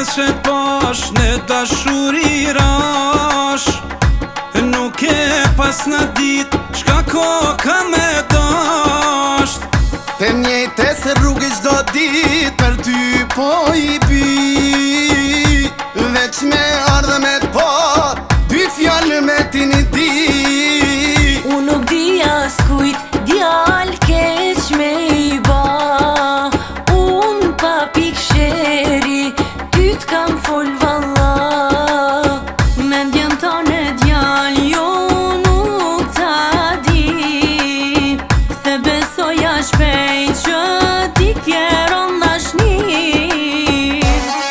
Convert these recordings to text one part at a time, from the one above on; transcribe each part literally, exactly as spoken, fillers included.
qet pash në dashuri rash. Nuk e pas në dit qka koka me dasht. Të mjejtes rrugë gjdo dit për ty po i bi. Veç me ardhe me t'pat dy fjallë me ti një di. Unë nuk di as kujt djall keq me i ba. Unë pa pik sheri ty t'kam fol valla. Mendjen tane djall jo nuk ta di. Se besoja shpejt që ti kjeron dashnin.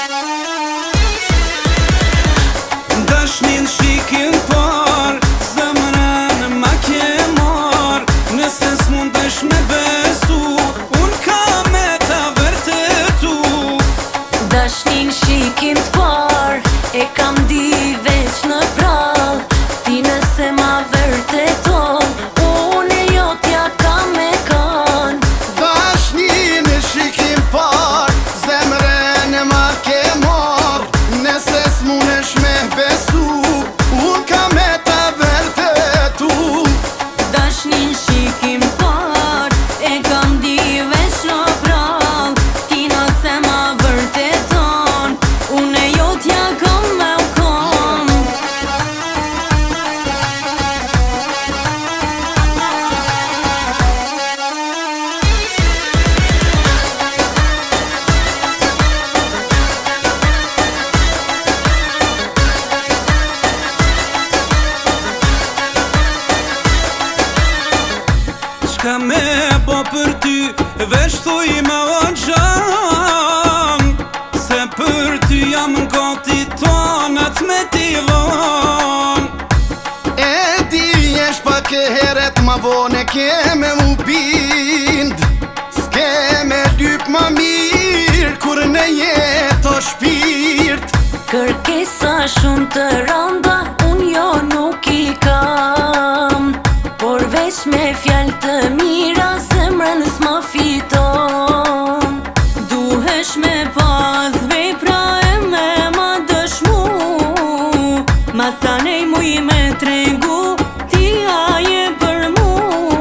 Dashnin shikin par zemrën ma ke mar. Nëse s'mundesh me besu unë ka me ta vërtetu. Dashnin shikim t'par e kam di veç në prall. Ti nëse ma vërteton unë e jo t'ja kam me kan. Dashnin e shikim par zemrën e ma ke mar. Nëse s'munesh me besu unë ka me ta vërtetu. Dashnin shikim t'par e kam di veç në prall. Ti nëse ma vërteton unë e jo t'ja kam me kan. Qka me bo për ty veç thuj me o gjan. Se për ty jam gati tonat me t'i von. E di jesh pak e heret ma vone ke me mu bind. S'ke me lyp ma mirë kur në jetë o shpirt. Kërkesa shumë të randa unë jo nuk i kam. Por veç me fjallë të mira zemrën s'ma fiton. Duhesh me pas vepra e me ma dëshmu. Ma sa nej muj me tregu ti aje për mu.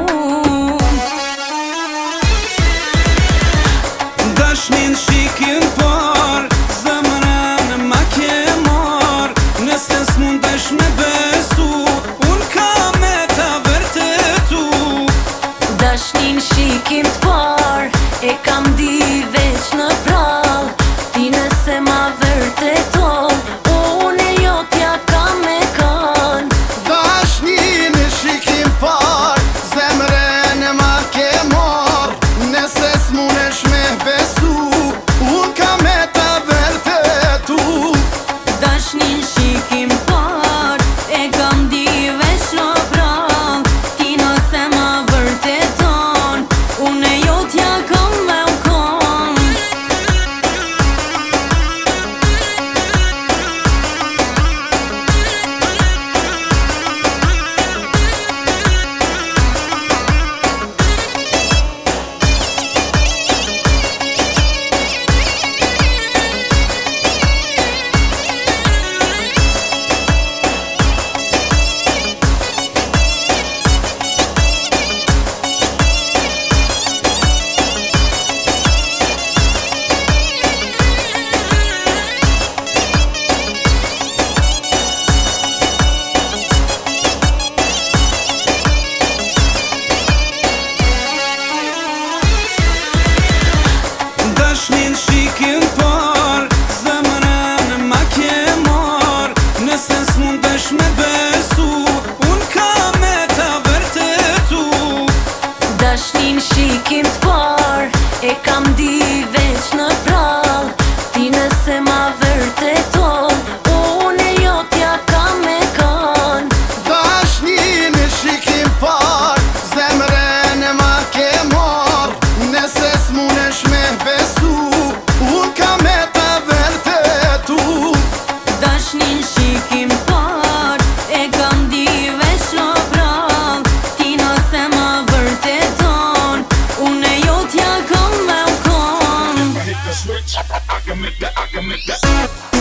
Dashnin shikin par zemrën ma ke mar. Nëse s'mundesh me besu unë ka me ta vërtetu. Dashnin shikim t'par e kam di veç në prall. Ti nëse ma vërteton unë e jo t'ja kam me kan. Dashnin e shikim par zemrën e ma ke mar. Nëse s'munesh me besu unë ka me ta vërtetu. Dashnin shikim t'par e kam di veç në prall. Ti nëse ma vërteton unë e jo t'ja kam me kan. Dashnin shikin par zemrën ma ke mar. Nëse s'mundesh me besu unë ka me ta vërtetu. Dashnin shikim t'par e kam di veç në prall. Ti nëse ma vërteton unë e jo t'ja kam me kan. Dashnin e shikim par zemrën e ma ke mar. Nëse s'munesh me besu unë ka me ta vërtetu. Dashnin shikim t'par e kam di veç në prall. Ti nëse ma vërteton unë e jo t'ja kam me kan. Hit the switch, I can make that, I can make that.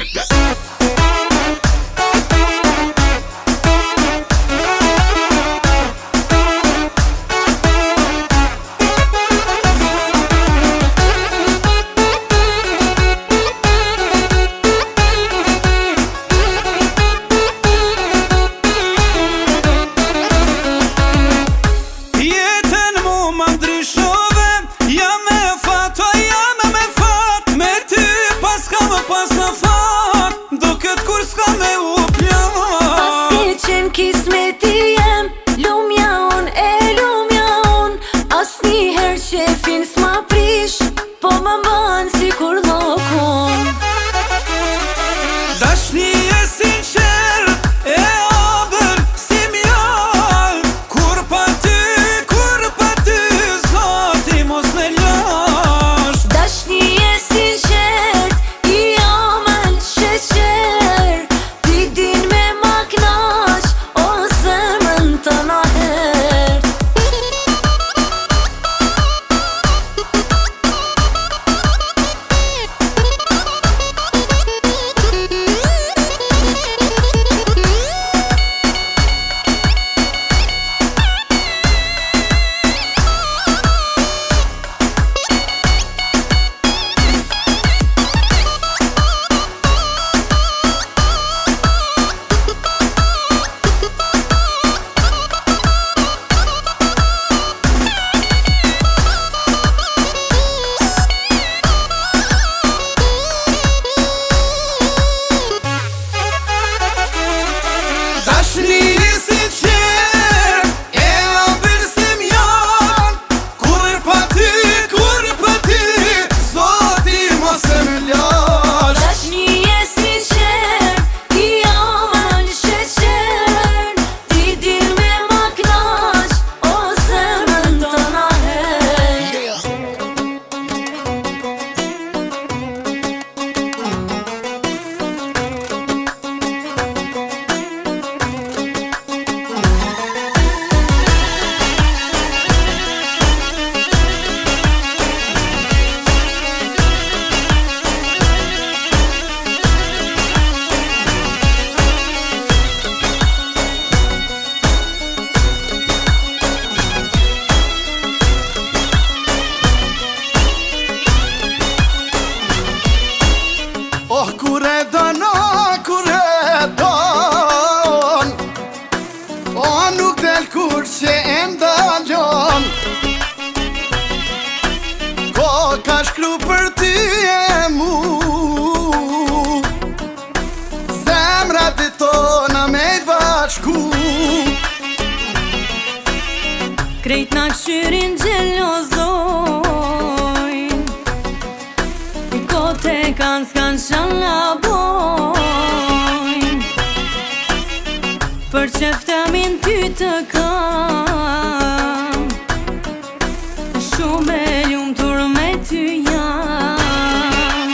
Krejt na këshyrin gjelozojn, I kote kanë s'kanë shalabojn, Për qeftamin ty të kam, Shumë e ljumë tur me ty jam.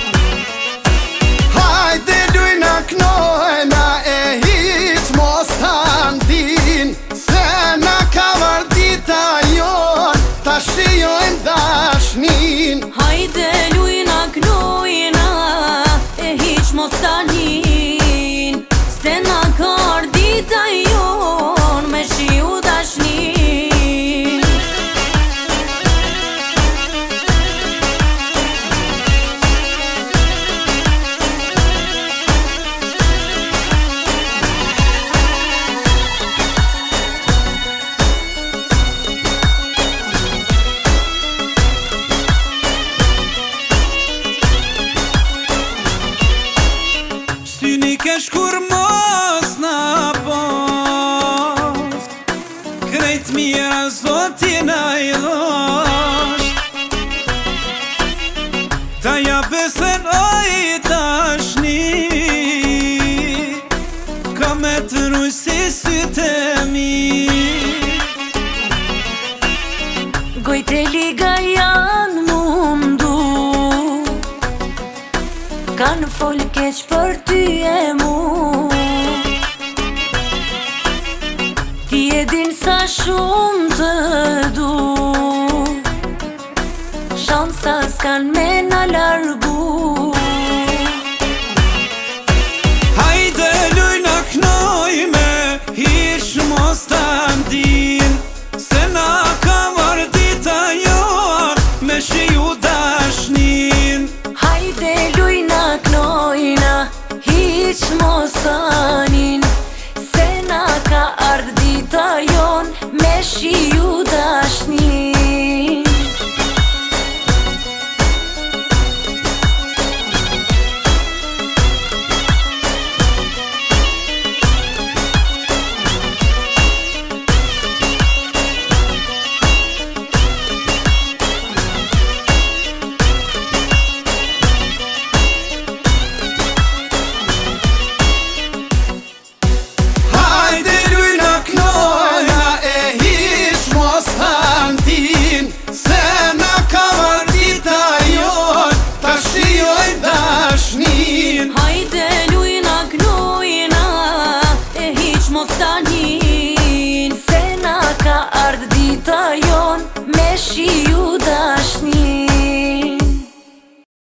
Hajde lujna knojna e hiq mos t'andin, Se na ka vardita jon, ta shijojnë dashnin. Hajde lujna knojna e hiq mos t'andin, Se na ka vardita jon, me shiu dashnin. Syni kesh kur mos na poft, Krejt mira Zoti na I dhosht, Ta ja besen oj tashni, Ka me të ruj si sytë e mi. Gojt e liga janë mundu, Kanë fol keq për ty e mu, Ti e din sa shumë të du, Shansa s'kan me na largu.